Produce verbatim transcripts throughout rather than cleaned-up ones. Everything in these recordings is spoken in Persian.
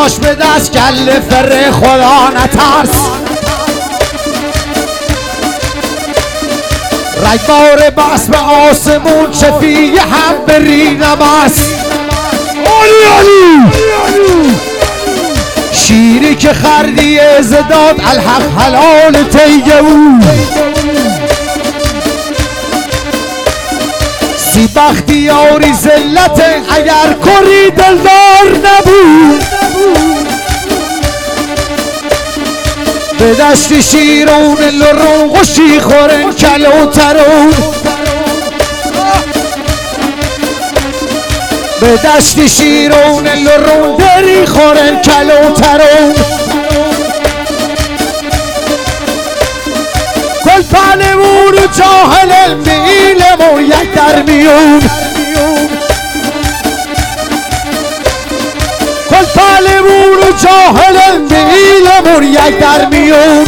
لاش به دست کل فر خدا نترس رگبار بس به آسمون شفیه هم بری نمس علی علی شیری که خردی ازداد الحق حلال تیگه بود سی بختیاری زلت اگر کری دلدار نبود به دشت شیرون لرون خوشی خورن کلوترون به دشت شیرون لرون دری خورن کلوترون کل پهلوون و جاهل به علم و یک در میون کل پهلوون و جاهل به علم و یک در میون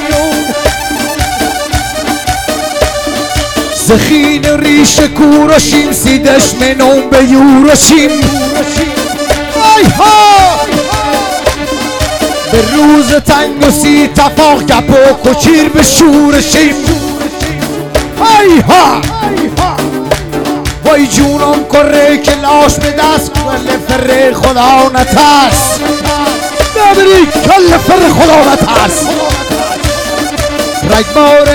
زخین ریش کورشیم سیدش منون به یورشیم ای ها به روز تنگ و سی تفاق گپ و کچیر به شورشیم ای ها وای جونم کره که لاش به دست کل فر خدا نترس نبری کل فر خدا نترس رگبار